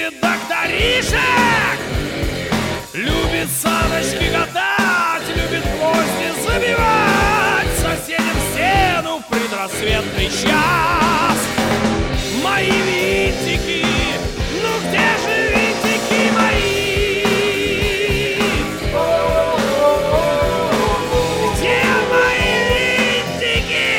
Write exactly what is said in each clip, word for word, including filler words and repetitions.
любит докторишек, любит саночки катать, любит гвозди забивать, соседям стену в предрассветный час. Мои винтики, ну где же винтики мои? Где мои винтики?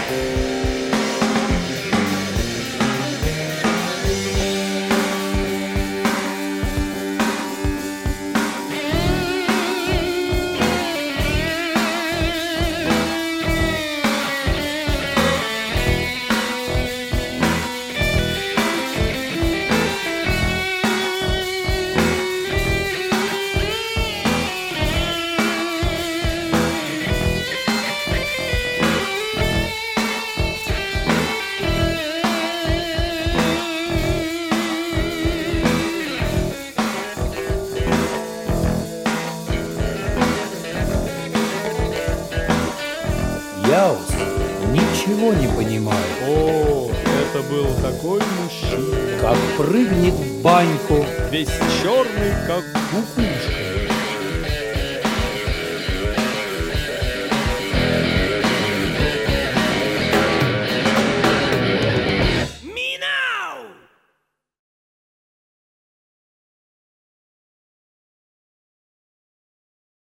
Яус ничего не понимает. О, это был такой мужчина, Как прыгнет в баньку, весь черный, как кукушка.